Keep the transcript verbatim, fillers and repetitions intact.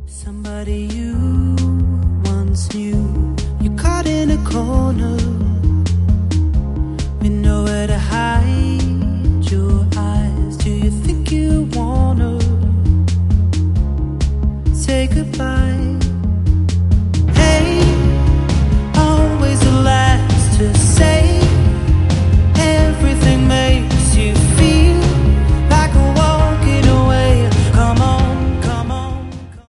Somebody you once knew, you're caught in a corner with nowhere to hide your eyes. Do you think you wanna say goodbye?